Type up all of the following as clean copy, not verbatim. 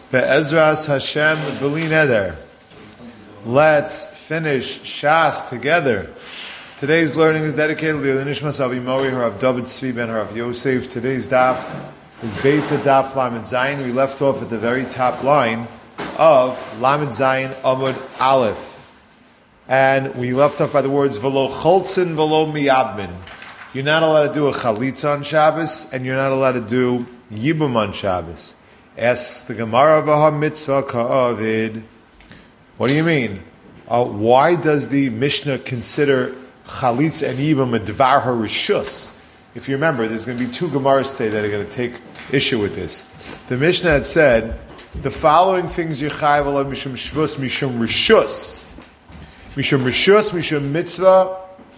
Be'ezras Hashem b'li neder. Let's finish Shas together. Today's learning is dedicated to the Nishmas Avi Mori, Harav David Tzvi ben Harav Yosef. Today's daf is Beitza Daf Lamed Zayin. We left off at the very top line of Lamed Zayin Amud Aleph. And we left off by the words, V'lo choltzin v'lo miyabmin. You're not allowed to do a chalitza on Shabbos, and you're not allowed to do yibum on Shabbos. Asks the Gemara, V'ha mitzvah ka'avid. What do you mean? Why does the Mishnah consider chalitza and yibum a dvar harishus? If you remember, there's going to be two Gemaras today that are going to take issue with this. The Mishnah had said, the following things Yechayev alav mishum shvus, mishum rishus. Mishum rishus, mishum mitzvah.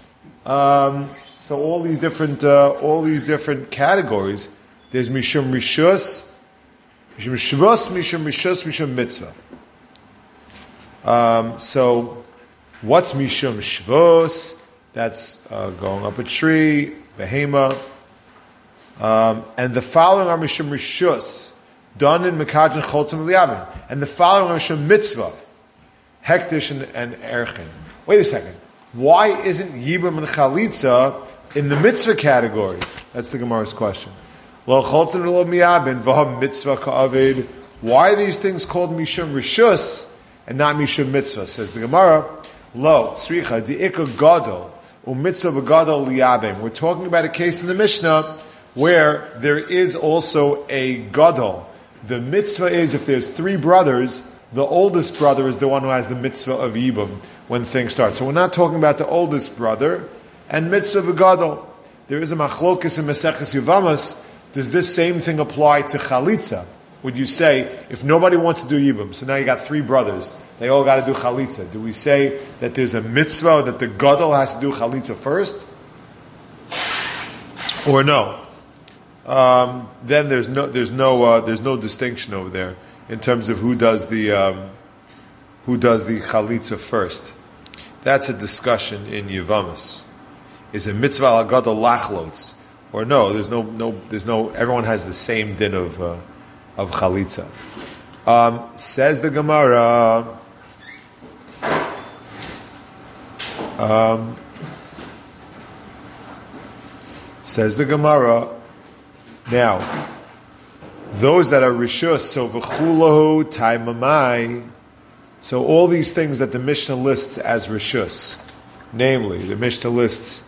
So all these different categories. There's mishum rishus, mishum shvus, mishum rishus, mishum mitzvah. So what's mishum shvus? That's going up a tree, behema. And the following are mishum rishus, done in mekadron choltzim v'liyavim. And the following are mishum mitzvah, hektish and erchin. Wait a second. Why isn't yibum and chalitza in the mitzvah category? That's the Gemara's question. Lo choltzim v'lo miyabin v'ha mitzvah ka'avid. Why are these things called mishum rishus and not mishum mitzvah? Says the Gemara. Lo tzricha di'ika gadol u'mitzvah v'gadol liyabim. We're talking about a case in the Mishnah where there is also a gadol. The mitzvah is if there's three brothers, the oldest brother is the one who has the mitzvah of yibum when things start. So we're not talking about the oldest brother and mitzvah v'gadol. There is a machlokes in Maseches Yevamos. Does this same thing apply to chalitza? Would you say, if nobody wants to do yibum, so now you got three brothers, they all got to do chalitza. Do we say that there's a mitzvah that the gadol has to do chalitza first? Or no? Then there's no distinction over there in terms of who does the chalitza first. That's a discussion in Yevamos. Is a mitzvah al gadol lachlotz, or no? There's no. Everyone has the same din of chalitza. Says the Gemara. Says the Gemara. Now, those that are rishus, so v'chulahu taimamai, so all these things that the Mishnah lists as rishus, namely, the Mishnah lists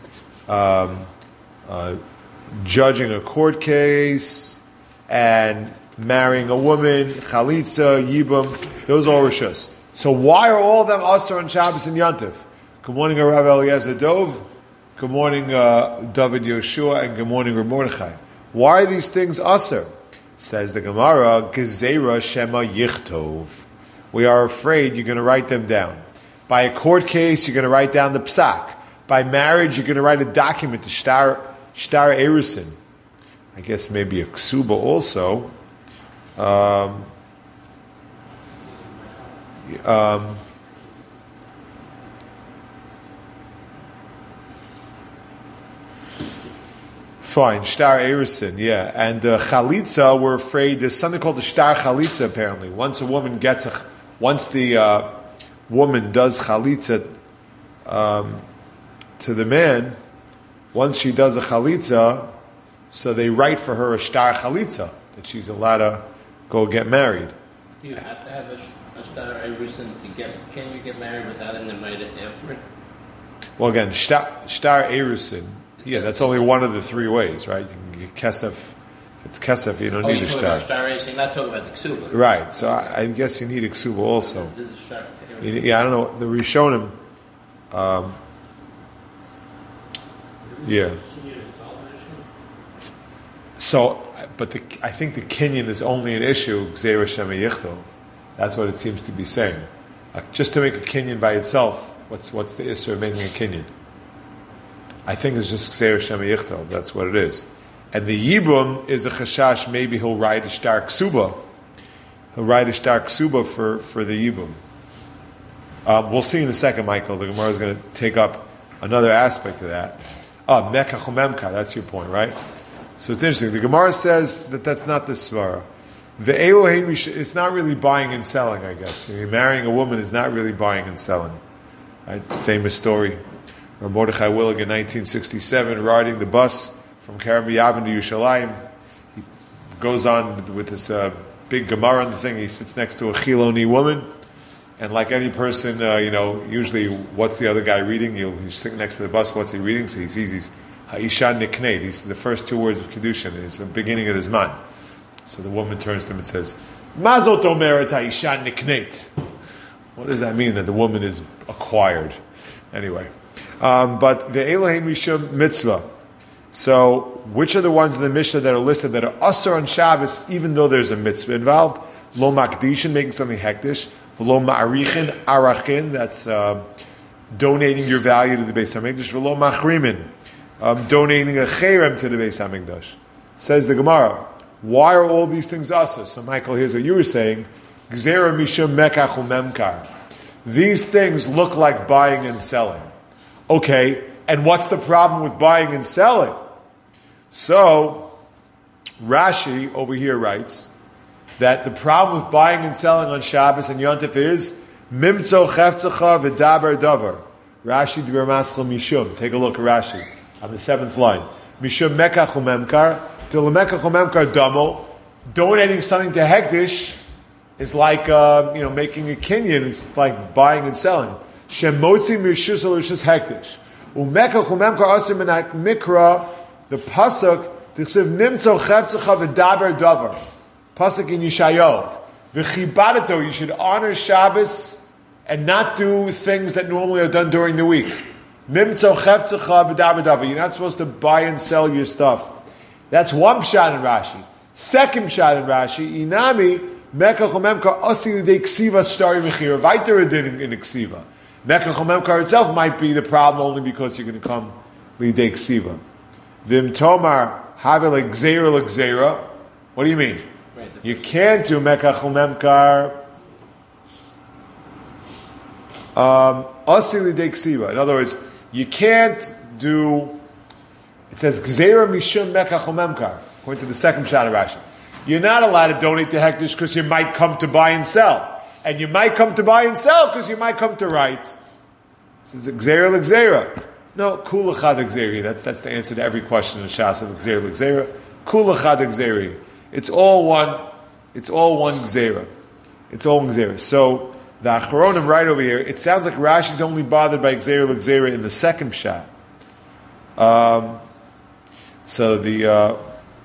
judging a court case and marrying a woman, chalitza, yibum, those are all rishus. So why are all of them asur on Shabbos and Yantif? Good morning, Rav Eliezer Dov. Good morning, David Yoshua, and good morning, Rav Mordechai. Why are these things asur? Says the Gemara, Gezerah Shema Yichtov. We are afraid you're going to write them down. By a court case, you're going to write down the psak. By marriage, you're going to write a document, the shtar erusin. I guess maybe a ksuba also. Fine, shtar erusin, yeah. And chalitza, we're afraid there's something called the shtar chalitza. Apparently, once the woman does chalitza to the man, once she does a chalitza, so they write for her a shtar chalitza that she's allowed to go get married. Do you have to have a shtar erusin to get? Can you get married without an invited afterward? Well, again, shtar erusin. Yeah, that's only one of the three ways, right? You can get kesef. If it's kesef, you don't need a shtar. Shtar erusin. You're not talking about the ksuba. Right. So I guess you need a ksuba also. This is shtar Yeah, I don't know. The Rishonim. Yeah. So, but I think the kinyan is only an issue, Gzeira Shema Yichtov. That's what it seems to be saying. Just to make a kinyan by itself, what's the issue of making a kinyan? I think it's just Gzeira Shema Yichtov. That's what it is. And the Yibum is a chashash, maybe he'll write a shtar ksuba. He'll write a shtar ksuba for the Yibum. We'll see in a second, Michael. The Gemara is going to take up another aspect of that. Mekach umemka, that's your point, right? So it's interesting. The Gemara says that that's not the svara. It's not really buying and selling, I guess. You're marrying a woman is not really buying and selling. Right? Famous story. Mordechai Willig in 1967, riding the bus from Kerem Yavin to Yerushalayim. He goes on with this big Gemara on the thing. He sits next to a Chiloni woman. And like any person, usually what's the other guy reading? He's sitting next to the bus, what's he reading? So he sees he's Ha'isha Nikneit. He's the first two words of Kedushin. It's the beginning of his man. So the woman turns to him and says, Mazot Omeret Ha'isha Nikneit. What does that mean, that the woman is acquired? Anyway. But the Elohim Mishum Mitzvah. So, which are the ones in the Mishnah that are listed that are Asar on Shabbos, even though there's a mitzvah involved? Lo Makdishin, making something hektish. Lo Ma'arichin, Arachin, that's donating your value to the Beis HaMikdash. Lo Machrimin, donating a cherem to the Beis HaMikdash. Says the Gemara, why are all these things Asar? So Michael, here's what you were saying. Gzera Mishum Mekach Umemkar. These things look like buying and selling. Okay, and what's the problem with buying and selling? So, Rashi over here writes that the problem with buying and selling on Shabbos and Yontif is Mimtzo Cheftzacha V'daber Davar. Rashi Dibur Maschel Mishum. Take a look at Rashi on the 7th line. Mishum Mekach Umemkar. Till Mekach Umemkar Damo. Donating something to Hektish is like making a kinyan. It's like buying and selling. Shemotzi Mishus Rishus Hektish. Umekach Umemkar Asim Menak Mikra. The pasuk Tichsev Nimtzo Cheftzacha V'daber Davar. Pasuk in Yeshayahu. V'chibadato, you should honor Shabbos and not do things that normally are done during the week. Mimtzo cheftzecha b'daber davar. You're not supposed to buy and sell your stuff. That's one pshat in Rashi. Second pshat in Rashi, Inami mekach umemkar asi l'dei ksiva stari mechira. Vayter adin in ksiva. Mekach umemkar itself might be the problem only because you're going to come l'dei ksiva. Vim tomar have l'gzeira l'gzeira. What do you mean? You can't do mekach umemkar asi l'dei ksiva. In other words, you can't do. It says gzeira mishum mekach umemkar. According to the second shot of Rashi, you're not allowed to donate to hektish because you might come to buy and sell, and you might come to buy and sell because you might come to write. It says gzeira l'gzeira. No, kula chad gzeira. That's the answer to every question in the Shas of gzeira l'gzeira. Kula chad gzeira. It's all one. It's all one gzeira. It's all one gzeira. So the Acharonim right over here. It sounds like Rashi's only bothered by gzeira l'gzeira in the second shot. So the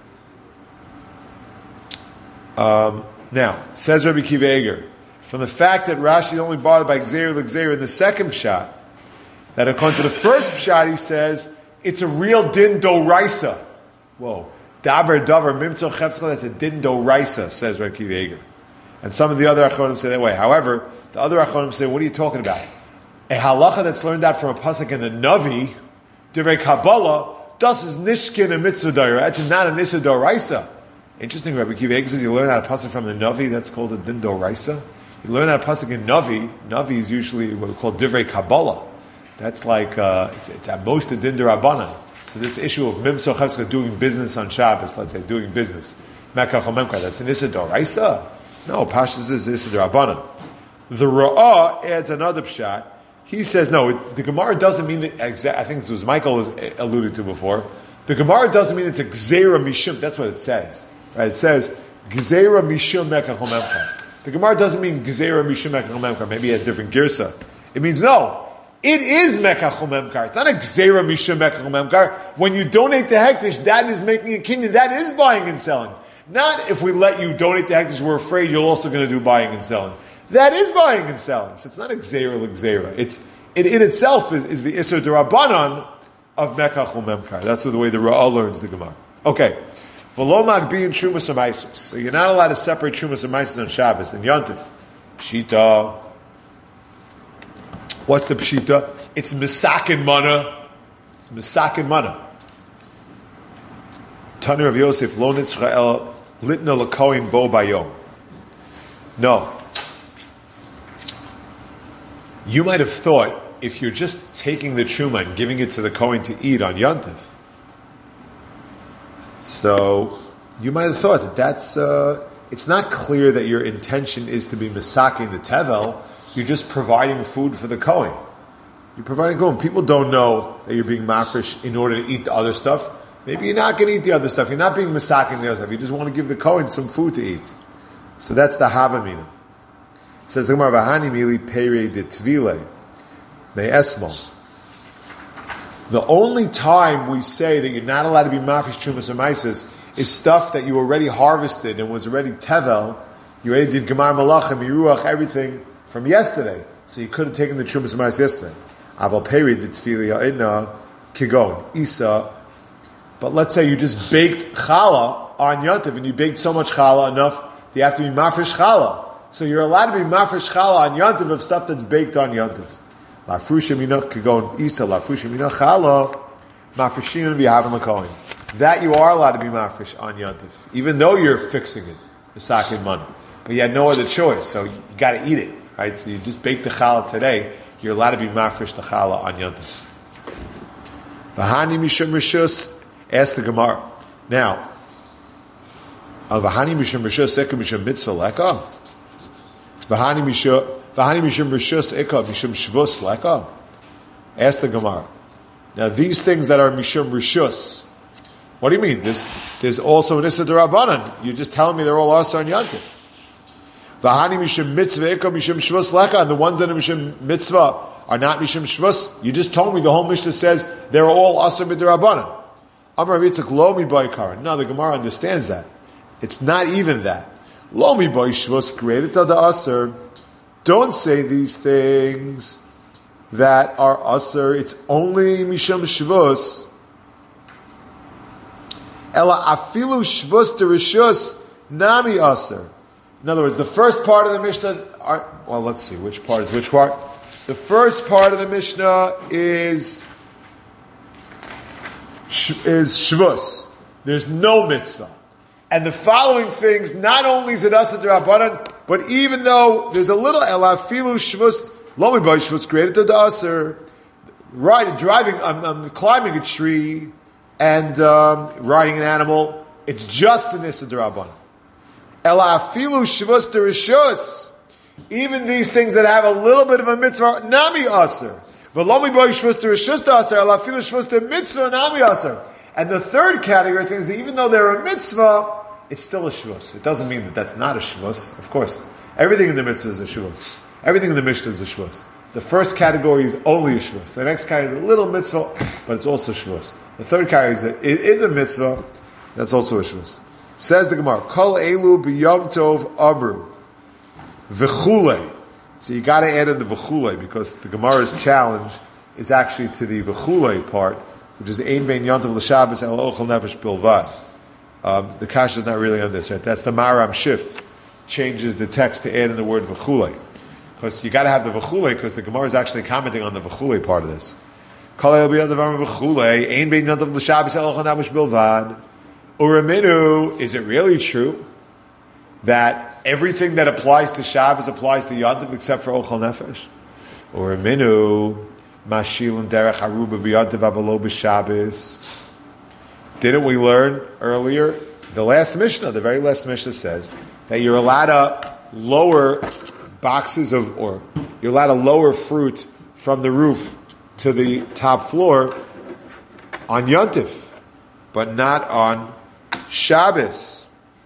now says Rabbi Akiva Eiger, from the fact that Rashi is only bothered by gzeira l'gzeira in the second shot, that according to the first shot he says it's a real din doraisa. Whoa. Daber davar mimtzo chefzcha, that's a din doraisa, says Rabbi Akiva Eiger. And some of the other Acharonim say that way. However, the other Acharonim say, what are you talking about? A halacha that's learned out from a pasuk in the Navi, Divrei Kabbalah, das is nishkin a mitzvah daira. That's not a nisa doraisa. Interesting, Rabbi Akiva Eiger says you learn how to pasuk from the Navi, that's called a din doraisa. You learn how to pasuk in Navi. Navi is usually what we call Divrei Kabbalah. That's like, it's at most a din derabanan. So this issue of Mimso Chevska doing business on Shabbos, let's say, doing business, Mekach Omemkar, that's an Issa Doraisa? No, Pashas is Issa Derabanan. The Ra'ah adds another pshat. He says, no, the Gemara doesn't mean, I think this was Michael was alluded to before, the Gemara doesn't mean it's a Gzeira Mishum, that's what it says. Right? It says, Gzeira Mishum Mekach Omemkar. The Gemara doesn't mean Gzeira Mishum Mekach Omemkar, maybe it has different girsa. It means, no, it is Mekach Omemkar. It's not a Gzeira Mishum Mekach Omemkar. When you donate to Hektish, that is making a kinyan. That is buying and selling. Not if we let you donate to Hektish, we're afraid you're also going to do buying and selling. That is buying and selling. So it's not a Gzeira l'Gzeira. It in itself is the Isser Derabanan of Mekach Omemkar. That's the way the Ra'ah learns the Gemara. Okay. V'lo magbiyin Trumas Amaisos. So you're not allowed to separate Trumas Amaisos on Shabbos and Yontif. Pshita. What's the pshita? It's misakin mana. It's misakin mana. Tanur of Yosef lo nitzrael litna lakoin bo bayom. No. You might have thought if you're just taking the truma and giving it to the kohen to eat on Yontif, so you might have thought that that's it's not clear that your intention is to be misaking the tevel. You're just providing food for the Kohen. You're providing Kohen. People don't know that you're being mafresh in order to eat the other stuff. Maybe you're not going to eat the other stuff. You're not being misaking the other stuff. You just want to give the Kohen some food to eat. So that's the Havamina. It says the Gemara, V'hani mili pere de tvile me'esmo. The only time we say that you're not allowed to be mafresh trumas or maises is stuff that you already harvested and was already tevel. You already did gemar malachim, miruach, everything from yesterday. So you could have taken the trumas or maises yesterday. Aval peri de tefili ha'idna kigon isa. But let's say you just baked challah on Yontif, and you baked so much challah enough that you have to be mafresh challah. So you're allowed to be mafresh challah on Yontif of stuff that's baked on Yontif. Lafrusha mina kigon isa, lafrusha mina challah, mafreshin v'yahavim l'kohen. That you are allowed to be mafresh on Yontif, even though you're fixing it, misakin money. But you had no other choice, so you got to eat it, right? So you just baked the challah today, you're allowed to be mafresh the challah on Yontif. V'hani mishum rishus, ask the Gemara. Now, v'hani mishum rishus eka mishum mitzvah leka? V'hani mishum rishus eka mishum shvus leka? Ask the Gemara. Now, these things that are mishum rishus, what do you mean? There's also an Issa D'Rabbanan. You're just telling me they're all Asa and Yantif. V'hani mishum mitzvah eka mishum shvus leka, and the ones that are mishum mitzvah are not mishum shvus. You just told me the whole Mishnah says they're all Asa B'D'Rabbanan. Amar Yitzchak lo mi b'ikar. No, the Gemara understands that. It's not even that. Lo mi b'ishvus created to the Asr. Don't say these things that are Asr. It's only mishum shvus. Ela afilu shvus derishus nami Asr. In other words, the first part of the Mishnah well, let's see, which part is which part? The first part of the Mishnah is shvus. There's no mitzvah. And the following things, not only is it asa d'Rabbanan, but even though there's a little ela filu shvus, lo mi shvus created to the aser, climbing a tree and riding an animal, it's just an asa d'Rabbanan. Ela filu shvus derishus. Even these things that have a little bit of a mitzvah, nami aser. And the third category of things that even though they're a mitzvah, it's still a shvus. It doesn't mean that that's not a shvus. Of course, everything in the mitzvah is a shvus. Everything in the Mishnah is a shvus. The first category is only a shvus. The next category is a little mitzvah, but it's also shvus. The third category is a mitzvah, that's also a shvus. Says the Gemara, Kol elu b'yom tov amru v'chulei. So you got to add in the v'chulei, because the Gemara's challenge is actually to the v'chulei part, which is ein bein yontav l'shabbos el ochel nefesh bilvad. The kasha is not really on this, right? That's the Maram Shif changes the text to add in the word v'chulei, because you got to have the v'chulei, because the Gemara is actually commenting on the v'chulei part of this. Kol el b'yontav v'chulei ein bein yontav l'shabbos el ochel nefesh bilvad. Uraminu, is it really true that everything that applies to Shabbos applies to Yontif except for Ochel Nefesh? Or Minu, Mashil and Derech Haruba B'Yontif Avalo B'Shabbos. Didn't we learn earlier? The last Mishnah, the very last Mishnah says that you're allowed to lower boxes or you're allowed to lower fruit from the roof to the top floor on Yontif, but not on Shabbos.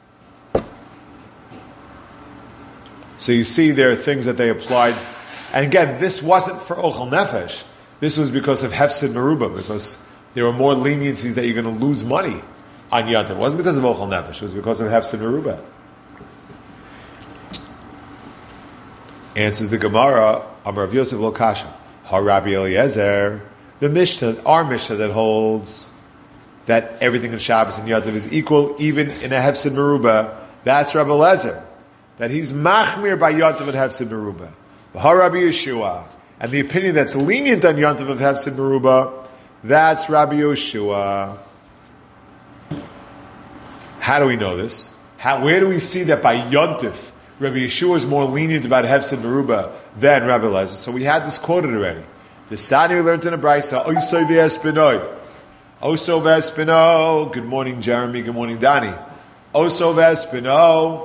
So you see there are things that they applied. And again, this wasn't for Ochel Nefesh. This was because of Hefsid Meruba, because there were more leniencies that you're going to lose money on Yontif. It wasn't because of Ochel Nefesh. It was because of Hefsid Meruba. Answers the Gemara, Amar Rav Yosef lo kasha. Ha Rabbi Eliezer, the Mishnah, our Mishnah that holds that everything in Shabbos and Yontif is equal, even in a Hefsid Meruba, that's Rabbi Eliezer. That he's machmir by Yontif and Hefsid Meruba. Rabbi Yeshua. And the opinion that's lenient on Yontif of Hefsid Meruba, that's Rabbi Yeshua. How do we know this? Where do we see that by Yontif, Rabbi Yeshua is more lenient about Hefsid Meruba than Rabbi Eliezer? So we had this quoted already. The Sani we learned in a Brayso, Oso v'espinoi. Oso v'espino. Good morning, Jeremy. Good morning, Donnie. Oso v'espino.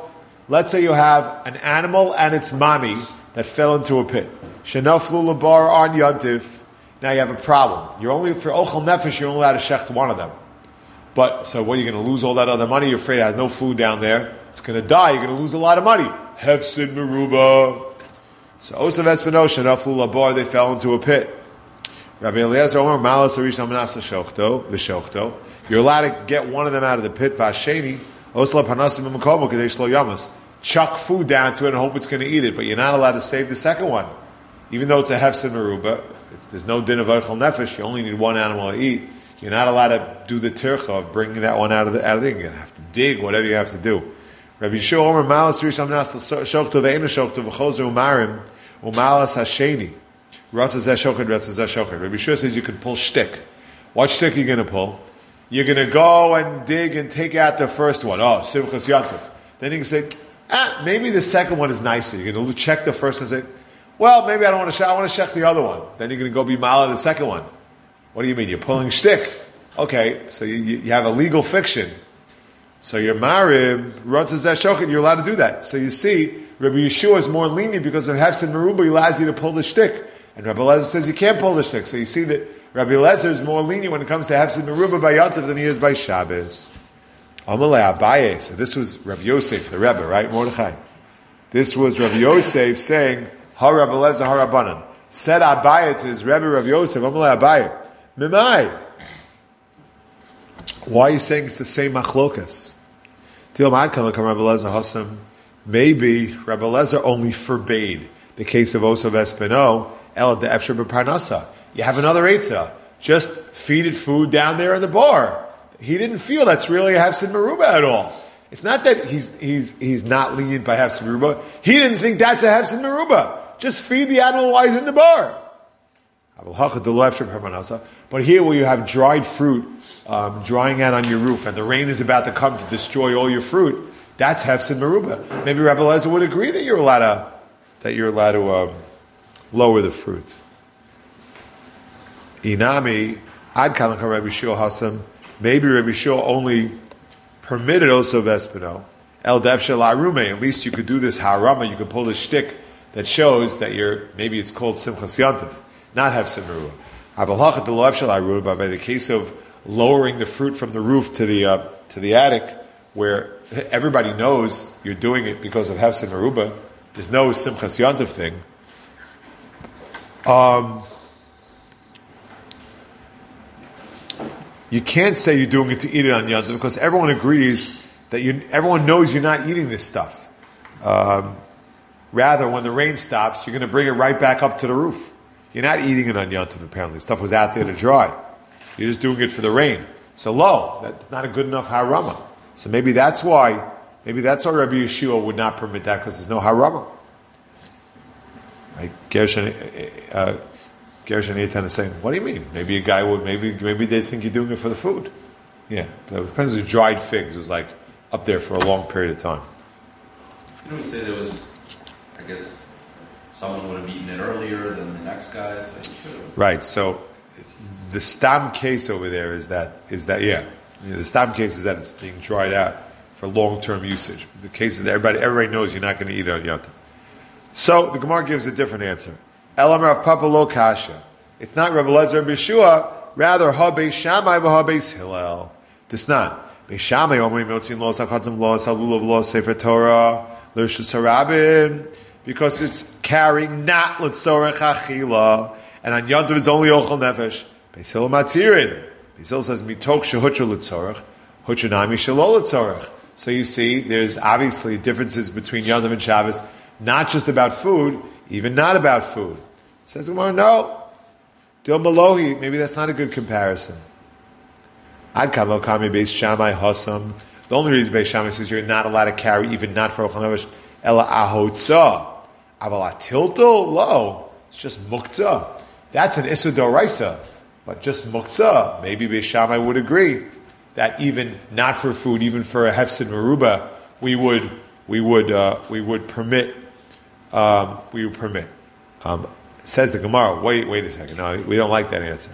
Let's say you have an animal and its mommy that fell into a pit. Shenaflu labar on yantiv. Now you have a problem. You're only for ochel nefesh. You're only allowed to shecht one of them. But so what? You're going to lose all that other money. You're afraid it has no food down there. It's going to die. You're going to lose a lot of money. Hefsid meruba. So osav espinosh shenaflu labar. They fell into a pit. Rabbi Eliezer Omer Malas Arish Namanasa Shokto V'Shokto. You're allowed to get one of them out of the pit. Vasheni Osla Panasim Makomo Kadesh Lo Yamas. Chuck food down to it and hope it's going to eat it, but you're not allowed to save the second one, even though it's a hefsid meruba. There's no din of ochel nefesh. You only need one animal to eat. You're not allowed to do the tircha of bringing that one out of the thing. You're going to have to dig whatever you have to do. Rabbi Yeshua Omer Malas Arish Namanasa Shokto Ve'ena Shokto V'Chozer Umarim Umalas Hasheni. Rabbi Yeshua says you can pull shtick. What shtick are you going to pull? You're going to go and dig and take out the first one. Oh, Simchas Yantiv. Then you can say, maybe the second one is nicer. You're going to check the first and say, well, maybe I don't want to check. I want to check the other one. Then you're going to go be mala the second one. What do you mean? You're pulling shtick. Okay, so you have a legal fiction. So you're marib, you're allowed to do that. So you see, Rabbi Yeshua is more lenient because of Hefsid Meruba, he allows you to pull the shtick. And Rabbi Lezer says you can't pull the shtick. So you see that Rabbi Lezer is more lenient when it comes to Hefsid Meruba by Yantiv than he is by Shabbos. Amalei Abaye. So this was Rabbi Yosef, the Rebbe, right? Mordechai. This was Rabbi Yosef saying, Ha Rabbi Lezer, Ha Rabbanan. Said Abaye to his Rebbe Rabbi Yosef, Amalei Abaye. Mimai. Why are you saying it's the same machlokas? Maybe Rabbi Lezer only forbade the case of Osav Espino, El de Efsher B'Parnasa. You have another Eitzah. Just feed it food down there in the bar. He didn't feel that's really a Hefsid Meruba at all. It's not that he's not lenient by Hefsid Meruba. He didn't think that's a Hefsid Meruba. Just feed the animal while he's in the bar. But here where you have dried fruit drying out on your roof and the rain is about to come to destroy all your fruit, that's Hefsid Meruba. Maybe Rabbi Lezer would agree that you're allowed to lower the fruit. Inami, Ad Kalanka Rabbi Shua Hasam, maybe Rabbi Shua only permitted also Vespino. El Devsha La Rume, at least you could do this harama, you could pull the shtick that shows that maybe it's called Simchas Yantiv, not Hefsid Meruba. Avalhachat the Lo Efshel La Rume, by the case of lowering the fruit from the roof to the attic, where everybody knows you're doing it because of Hefsid Meruba, there's no Simchas Yantiv thing. You can't say you're doing it to eat it on Yantiv because everyone agrees that everyone knows you're not eating this stuff. Rather, when the rain stops, you're going to bring it right back up to the roof. You're not eating it on Yantiv, apparently. Stuff was out there to dry. You're just doing it for the rain. So that's not a good enough harama. So maybe that's why Rabbi Yeshua would not permit that because there's no harama. Right? Gershon Eitan is saying, what do you mean? Maybe a guy would, maybe they think you're doing it for the food. Yeah. It depends on dried figs. It was like up there for a long period of time. You know, we say there was, I guess, someone would have eaten it earlier than the next guy. So right. So the stam case over there is that yeah. The stam case is that it's being dried out for long-term usage. The case is that everybody knows you're not going to eat it on Yantiv. So the Gemara gives a different answer. Elamar of Papa Lo Kasha. It's not Rabbi Lezer and Beshua, rather Ha Beis Shammai v'Ha Beis Hillel. Tisnan. Beis Shammai omrim yotzin lo sakatim lo salulav lo sefer Torah l'rishus harabim, because it's carrying not l'tzorech achila, and on Yantiv is only ochel nefesh. Beis Hillel matirin. Beis Hillel says mitoch shehutcha l'tzorech, hutcha nami shelo l'tzorech. So you see, there's obviously differences between Yantiv and Shabbos, not just about food, even not about food. Says Gemara, no. Dil Malohi, maybe that's not a good comparison. Ad kan lo kami Beis Shammai hasam. The only reason Beis Shammai says you're not allowed to carry, even not for ochel nefesh, ela ahotza. Aval atiltel, lo. It's just muktzah. That's an issur d'oraisa. But just muktzah, maybe Beis Shammai would agree that even not for food, even for a hefsid meruba, we would permit. Says the Gemara. Wait a second. No, we don't like that answer.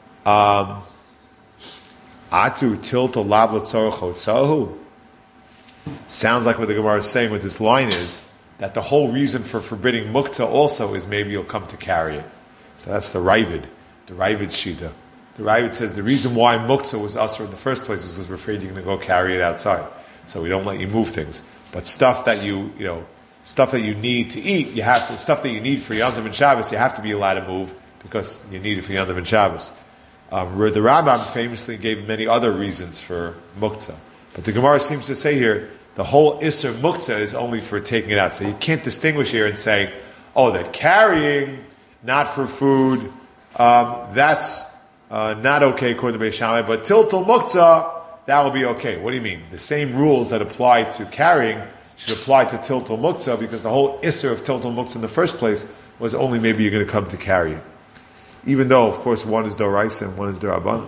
Atu tilt lav l'tzorech hotzahu. Sounds like what the Gemara is saying with this line is that the whole reason for forbidding muktzah also is maybe you'll come to carry it. So that's the Ravid, the Ravid's shita. The Ravid says the reason why muktzah was usher in the first place is because we're afraid you're going to go carry it outside. So we don't let you move things. But stuff that you need to eat, stuff that you need for Yom Tov and Shabbos, you have to be allowed to move because you need it for Yom Tov and Shabbos. The Rambam famously gave many other reasons for muktzah. But the Gemara seems to say here, the whole Isser muktzah is only for taking it out. So you can't distinguish here and say, that carrying, not for food, that's not okay according to Beis Shammai, but tiltul muktzah, that will be okay. What do you mean? The same rules that apply to carrying should apply to tiltul muktzah, because the whole Isser of tiltul muktzah in the first place was only maybe you're going to come to carry it. Even though, of course, one is Doraisa and one is Daraban.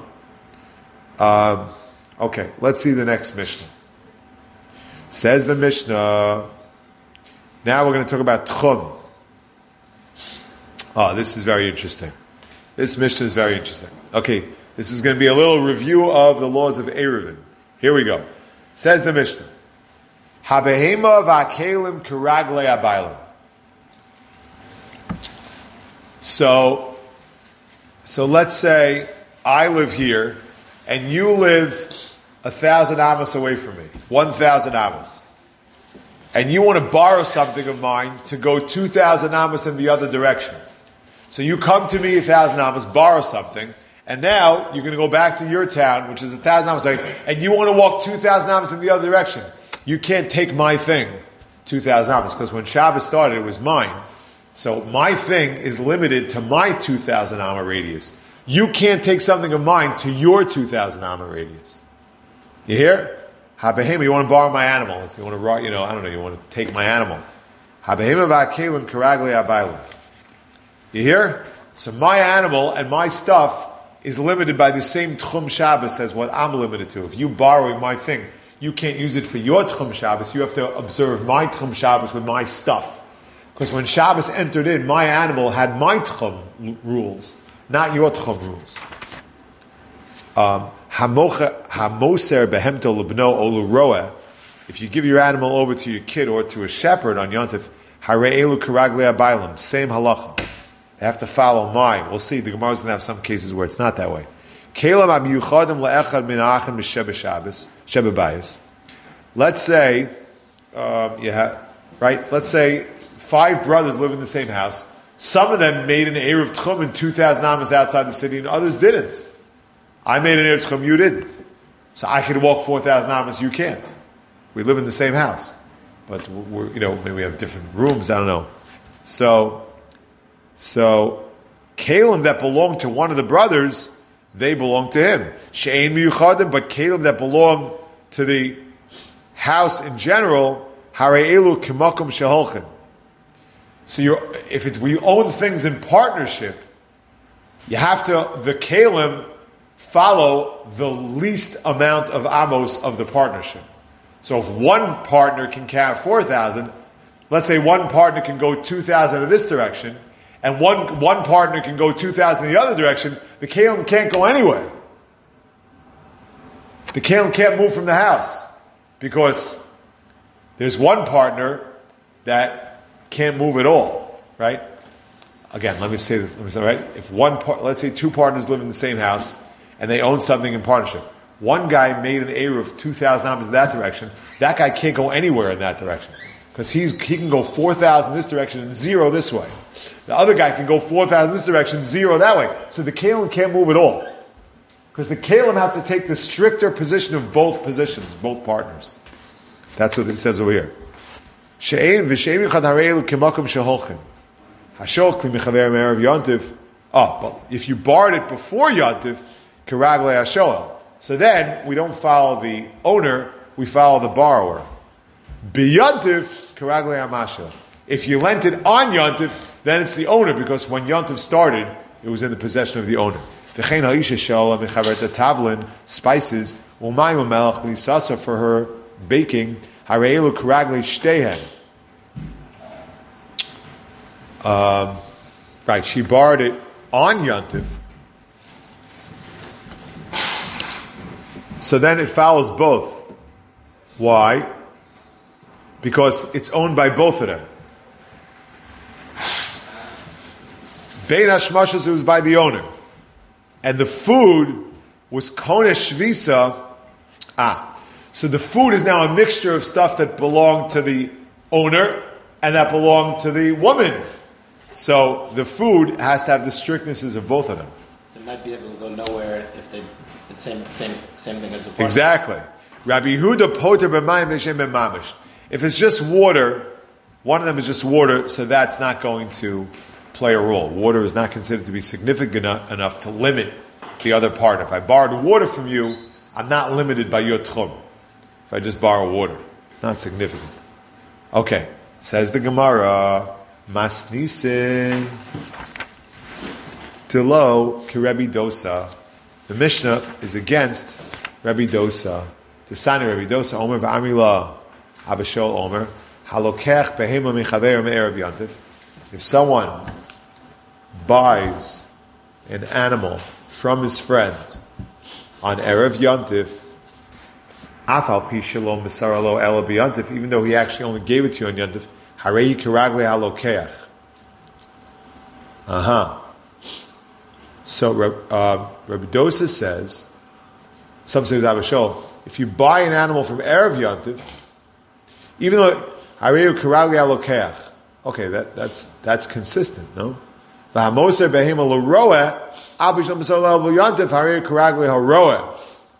Okay, let's see the next Mishnah. Says the Mishnah, now we're going to talk about Tchum. This is very interesting. This Mishnah is very interesting. Okay, this is going to be a little review of the laws of Eruvin. Here we go. Says the Mishnah, Habehema v'akelim karagle abaylim. So let's say I live here and you live 1,000 amas away from me, 1,000 amas, and you want to borrow something of mine to go 2,000 amas in the other direction. So you come to me 1,000 amas, borrow something, and now you're going to go back to your town, which is 1,000 amas away, and you want to walk 2,000 amas in the other direction. You can't take my thing 2,000 amas, because when Shabbos started, it was mine. So my thing is limited to my 2,000 amma radius. You can't take something of mine to your 2,000 amma radius. You hear? Habehema, you want to borrow my animal. You want to, you want to take my animal. Habehema v'akelim karagle abaylim. You hear? So my animal and my stuff is limited by the same Tchum Shabbos as what I'm limited to. If you borrow my thing, you can't use it for your Tchum Shabbos. You have to observe my Tchum Shabbos with my stuff. Because when Shabbos entered in, my animal had my Tchum rules, not your Tchum rules. Hamoser behemto lebno olu roa. If you give your animal over to your kid or to a shepherd on Yontif, harei elu karagle abaylim. Same halacha. They have to follow mine. We'll see. The Gemara is going to have some cases where it's not that way. Let's say, Let's say 5 brothers live in the same house. Some of them made an Erev Tchum in 2,000 amas outside the city, and others didn't. I made an Erev Tchum, you didn't. So I could walk 4,000 amas, you can't. We live in the same house, but maybe we have different rooms. I don't know. So Kalim that belonged to one of the brothers, they belong to him. She'ein miyuchadim, but Kalim that belong to the house in general, harei elu kimakum sheholchin. So we own things in partnership, you have to, the Kalim follow the least amount of amos of the partnership. So if one partner can count 4,000, let's say one partner can go 2,000 in this direction, and one partner can go 2,000 in the other direction, the Kalim can't go anywhere. The Kalim can't move from the house, because there's one partner that can't move at all, right? Again, let me say this, right? If let's say 2 partners live in the same house, and they own something in partnership. One guy made an Erev of 2,000 amas in that direction. That guy can't go anywhere in that direction, because he can go 4,000 this direction and 0 this way. The other guy can go 4,000 this direction, 0 that way. So the Kalim can't move at all, because the Kalim have to take the stricter position of both positions, both partners. That's what it says over here. She'ein v'she'ein yichad harei k'makom sheholchin. Hashol kli mechaver me'erev yontiv. But if you borrowed it before yontiv, k'raglei hashol. So then we don't follow the owner, we follow the borrower. B'yontiv k'raglei hamashel. If you lent it on yontiv, then it's the owner, because when yontiv started, it was in the possession of the owner. V'chein ha'isha shel mechaver tavlin, spices, u'mayim melech lisasa, for her baking. Hareelu karagle shtehen. Right, she borrowed it on Yontif. So then it follows both. Why? because it's owned by both of them. Bein hashmashos, it was by the owner. And the food was konesh shvisa. So the food is now a mixture of stuff that belonged to the owner and that belonged to the woman. So the food has to have the strictnesses of both of them. So it might be able to go nowhere if they the same thing as a partner. Exactly. Rabbi Yehuda poter b'mayim v'shem b'mamish. If it's just water, one of them is just water, so that's not going to play a role. Water is not considered to be significant enough to limit the other part. If I borrowed water from you, I'm not limited by your tchum. If I just borrow water, it's not significant. Okay, says the Gemara, Masnisin Tilo Kirebi Dosa. The Mishnah is against Rebbe Dosa. The Sani Rebbe Dosa, Omer v'Amila Abashol Omer, Halokech behema mechaver me'erev yantif. If someone buys an animal from his friend on Erev Yantif, Afal pi shalom b'saralo ela b'yantif, even though he actually only gave it to you on Yantif, harei kiragle halokeach. So Rabbi Dosa says, some say Abashol, if you buy an animal from Erev Yantif, even though harei kiragle halokeach, okay, that's consistent, no? V'hamoser behema l'roeh, al b'shalom b'saralo ela b'yantif, harei kiragle haroeh.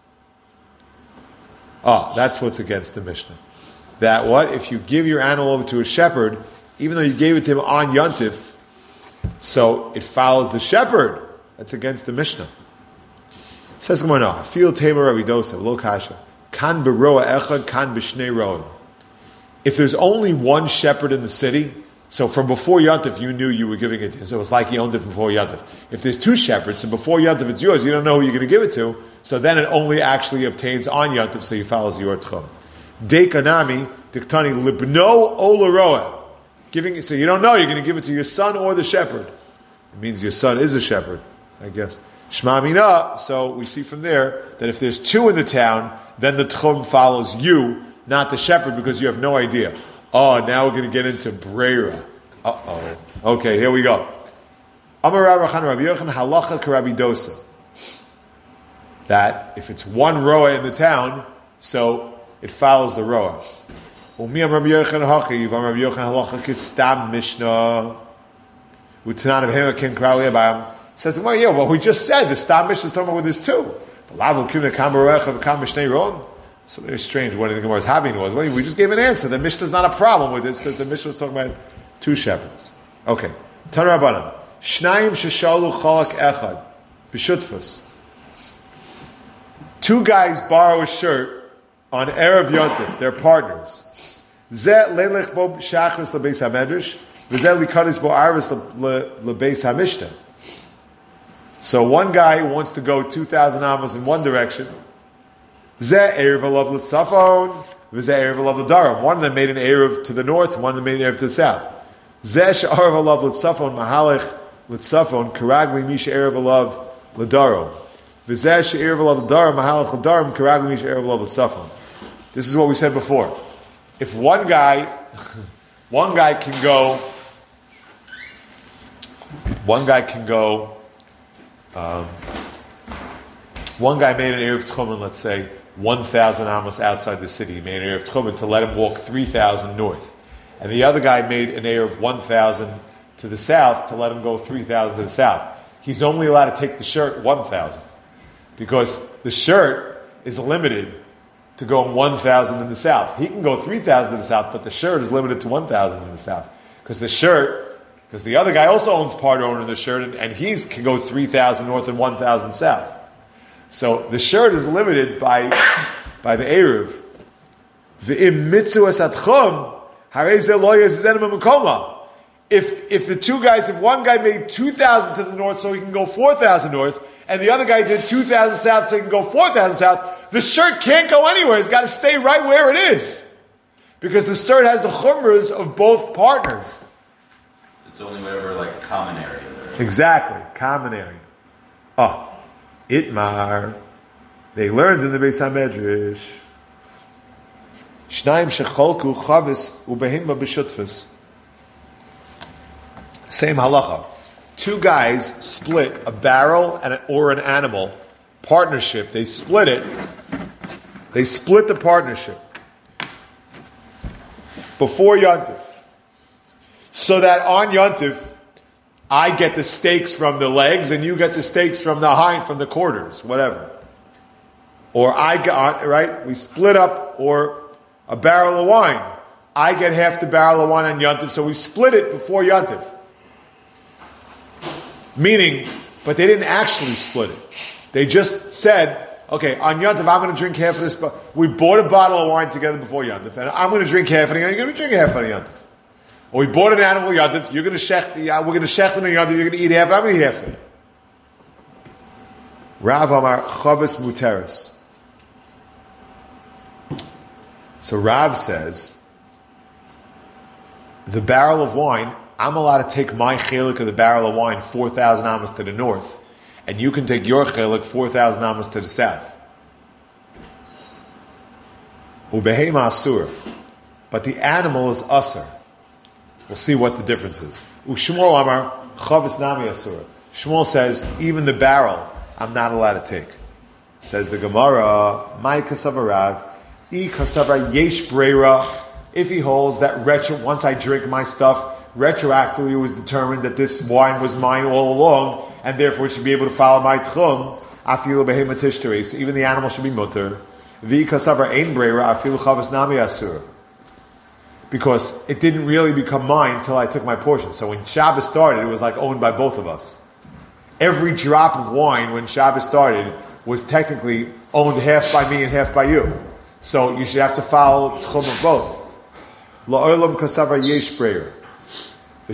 That's what's against the Mishnah. That what? If you give your animal over to a shepherd, even though you gave it to him on Yontif, so it follows the shepherd. That's against the Mishnah. Says Gemara, no. Feel Tamer Rabbi Dosa, lo kasha. Kan beroa echad, kan b'shnei roim. If there's only one shepherd in the city, so from before Yontif you knew you were giving it to him, so it's like he owned it before Yontif. If there's two shepherds, and before Yontif it's yours, you don't know who you're going to give it to, so then it only actually obtains on Yontif, so he follows your tchum. Dekanami, diktani, libno olaroa. Giving it, so you don't know, you're going to give it to your son or the shepherd. It means your son is a shepherd, I guess. Shma mina, so we see from there that if there's two in the town, then the tchum follows you, not the shepherd, because you have no idea. Now we're going to get into Breira. Okay, here we go. Amar Rabbi Yochanan halacha k'Rabbi Dosa. That if it's one roa in the town, so it follows the roa. Umi Rabbi Yochanan hachiv, Rabbi Yochanan halacha kistam mishnah. Utanan of him kin krali abayim. Says, well, we just said the stam mishnah is talking about with this too. So very strange what the Gemara's having was. Well, we just gave an answer. The Mishnah's not a problem with this because the Mishnah was talking about two shepherds. Okay. Tana Rabbanan. Shnayim sheshalu chalak echad. B'shutfus. Two guys borrow a shirt on Erev Yontif. They're partners. Zeh lelech bo shachris lebeis hamedrash. V'zeh likadis bo arvis lebeis hamishna. So one guy wants to go 2,000 amos in one direction. Zeh Erev alav l'tzafon, v'zeh Erev alav l'daram. One of them made an Erev to the north, one of them made an Erev to the south. Zeh she'arav alav l'tzafon, mahalech l'tzafon, karagli misha Erev alav l'daram. V'zeh she'erev alav l'daram, mahalech l'daram, karagli misha Erev alav l'tzafon. This is what we said before. If one guy can go, one guy made an Erev Tchumen, let's say, 1,000 amos outside the city. He made an Erev Tchumen to let him walk 3,000 north. And the other guy made an Erev 1,000 to the south to let him go 3,000 to the south. He's only allowed to take the shirt 1,000. Because the shirt is limited to going 1,000 in the south. He can go 3,000 to the south, but the shirt is limited to 1,000 in the south. Because the other guy also owns part owner of the shirt, and he can go 3,000 north and 1,000 south. So the shirt is limited by the Erev. If the two guys, if one guy made 2,000 to the north so he can go 4,000 north, and the other guy did 2,000 south so he can go 4,000 south, the shirt can't go anywhere. It's got to stay right where it is. Because the shirt has the chumras of both partners. It's only whatever, common area there. Exactly, common area. Itmar, they learned in the Beis HaMedrash, Shnayim shecholku chavis ubehema b'shutfus. Same halacha. Two guys split a barrel or an animal partnership. They split it. They split the partnership before Yontif, so that on Yontif, I get the steaks from the legs and you get the steaks from the hind, from the quarters, whatever. Or I got, right? We split up, or a barrel of wine. I get half the barrel of wine on Yontif, so we split it before Yontif. Meaning, but they didn't actually split it. They just said, okay, on Yontif, I'm going to drink half of this. We bought a bottle of wine together before Yontif, and I'm going to drink half of it, and you're going to drink half of Yontif. Or we bought an animal Yontif, you're going to shecht, we're going to shecht it on Yontif, you're going to eat half of it, I'm going to eat half of it. Rav Amar Chavis Muteris. So Rav says, the barrel of wine, I'm allowed to take my chelik of the barrel of wine 4,000 amas to the north, and you can take your chelik 4,000 amas to the south. Ubehema asur, but the animal is asur. We'll see what the difference is. Ushmuel Amar Chavis Nami asur. Shmuel says even the barrel I'm not allowed to take. Says the Gemara, my kasava Rav, I kasava yesh breira. If he holds that once I drink my stuff, retroactively it was determined that this wine was mine all along, and therefore it should be able to follow my tchum. Afilu behema tishteri. So even the animal should be mutter. Vi kasavar ein breira afilu chavas nami asur. Because it didn't really become mine until I took my portion. So when Shabbos started, it was like owned by both of us. Every drop of wine when Shabbos started was technically owned half by me and half by you. So you should have to follow tchum of both. La'olam kasavar yesh breira. The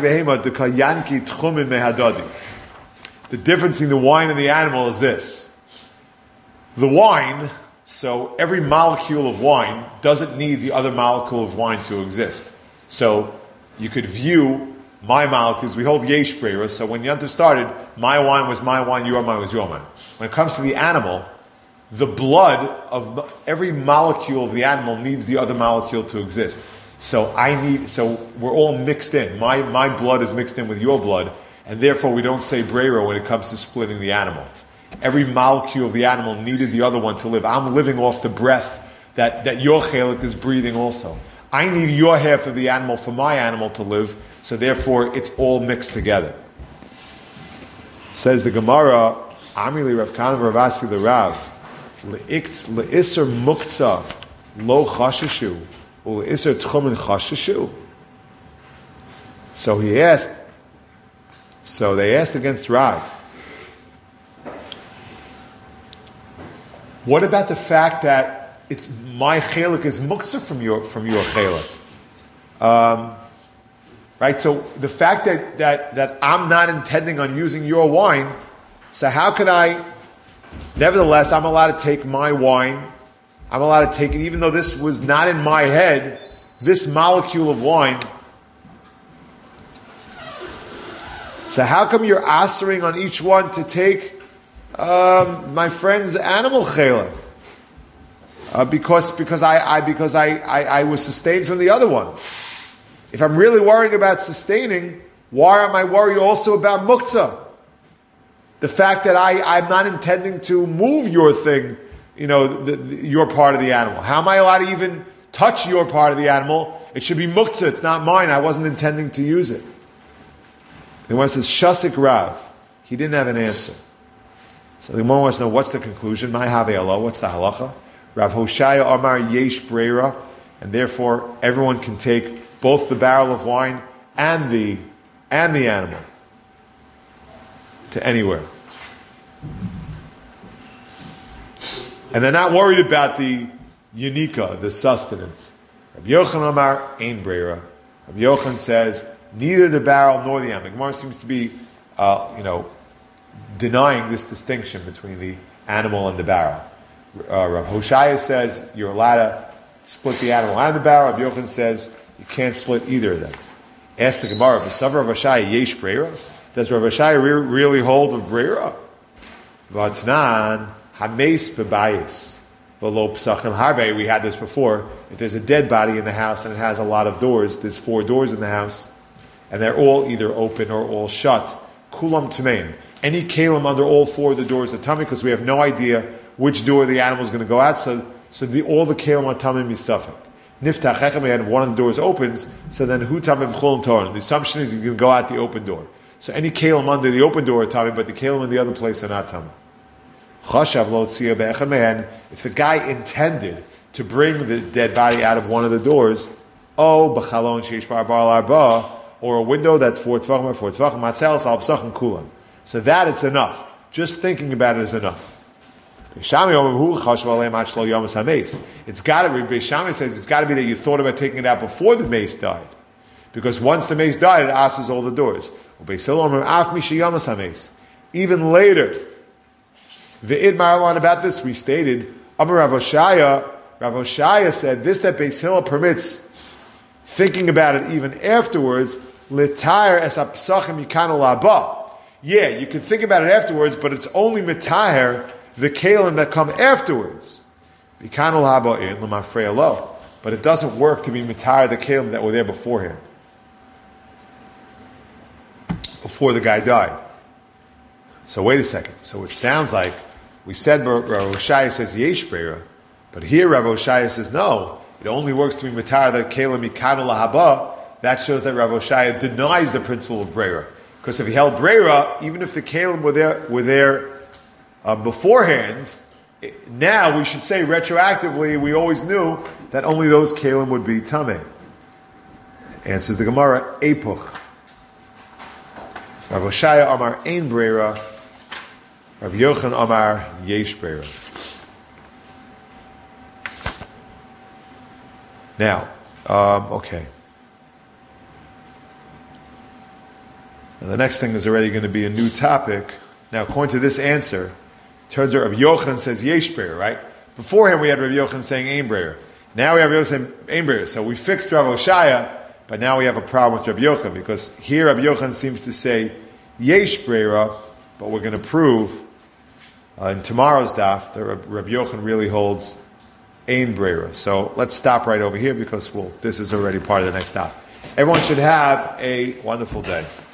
difference between the wine and the animal is this. The wine, so every molecule of wine doesn't need the other molecule of wine to exist. So you could view my molecules, we hold yesh breira, so when Yontif started, my wine was my wine, your wine was your wine. When it comes to the animal, the blood of every molecule of the animal needs the other molecule to exist. So we're all mixed in. My blood is mixed in with your blood, and therefore we don't say breira when it comes to splitting the animal. Every molecule of the animal needed the other one to live. I'm living off the breath that your chelik is breathing also. I need your half of the animal for my animal to live, so therefore it's all mixed together. Says the Gemara, Amili Rav Kana Rav Asi the Rav, le'isr muktzah lo chashashu. So he asked, so they asked against Rav, what about the fact that it's my chelik is muktzah from your chelik? Right? So the fact that I'm not intending on using your wine, so how can I, nevertheless, I'm allowed to take my wine, I'm allowed to take it, even though this was not in my head, this molecule of wine. So how come you're answering on each one to take my friend's animal chelik? Because I was sustained from the other one. If I'm really worrying about sustaining, why am I worried also about muktzah? The fact that I'm not intending to move your thing, your part of the animal. How am I allowed to even touch your part of the animal? It should be muktzah. It's not mine. I wasn't intending to use it. The one says Shasik Rav. He didn't have an answer. So the Gemara wants to know what's the conclusion. My have Allah. What's the halacha? Rav Hoshaya Amar Yesh Breira, and therefore everyone can take both the barrel of wine and the animal to anywhere. And they're not worried about the yunika, the sustenance. Rabbi Yochanan Amar Ein Breira. Rabbi Yochanan says neither the barrel nor the animal. The Gemara seems to be, denying this distinction between the animal and the barrel. Rav Hoshaya says you're allowed to split the animal and the barrel. Rabbi Yochanan says you can't split either of them. Ask the Gemara, V'savar Rav Hoshaya yesh breira? Does Rav Hoshaya really hold of breira? V'atnan hameis bebayis. below Psachim Harbe. We had this before. If there's a dead body in the house and it has a lot of doors, there's 4 doors in the house, and they're all either open or all shut. Kulam Tamein. Any kalim under all 4 of the doors are tummy because we have no idea which door the animal is going to go out. So all the kalim are tummy misafek. Niftach Echam, and one of the doors opens, so then hu tamim v'cholim toran. The assumption is he's going to go out the open door. So any kalim under the open door are tummy, but the kalim in the other place are not tummy. Chashav lo tzia be'echad me'en. If the guy intended to bring the dead body out of one of the doors, b'chalon sheish bar arba, or a window that's 4 tvachim by 4 tvachim, matzelas al psachim kulam. So that it's enough. Just thinking about it is enough. It's got to be, Beishami says it's got to be that you thought about taking it out before the mace died. Because once the mace died, it asks all the doors. Even later, about this we stated, Rav Oshaya said this that Beis Hillel permits thinking about it even afterwards, L'tayr es ha'psachim yikanu la'ba. Yeah, you can think about it afterwards, but it's only mitahir the kalim that come afterwards. Yikanu la'ba in l'mafrei lo. But it doesn't work to be mitahir the kalim that were there beforehand, before the guy died. So wait a second. So it sounds like we said Rav Oshaya says yesh breira, but here Rav Oshaya says no. It only works to be mitahir the kalim yikanu la'ba. That shows that Rav Oshaya denies the principle of breira. Because if he held breira, even if the kalim were there beforehand, now we should say retroactively, we always knew that only those kalim would be tameh. Answers the Gemara, epuch. Rav Oshaya Amar ein breira, Rav Yochanan Amar yesh breira. Now, okay. And the next thing is already going to be a new topic. Now, according to this answer, turns out Rabbi Yochanan says yesh breira, right? Beforehand, we had Rabbi Yochanan saying ein breira. Now we have Rabbi Yochanan saying ein breira. So we fixed Rav Oshaya, but now we have a problem with Rabbi Yochanan, because here Rabbi Yochanan seems to say yesh breira, but we're going to prove in tomorrow's daf that Rabbi Yochanan really holds ein breira. So let's stop right over here, because this is already part of the next daf. Everyone should have a wonderful day.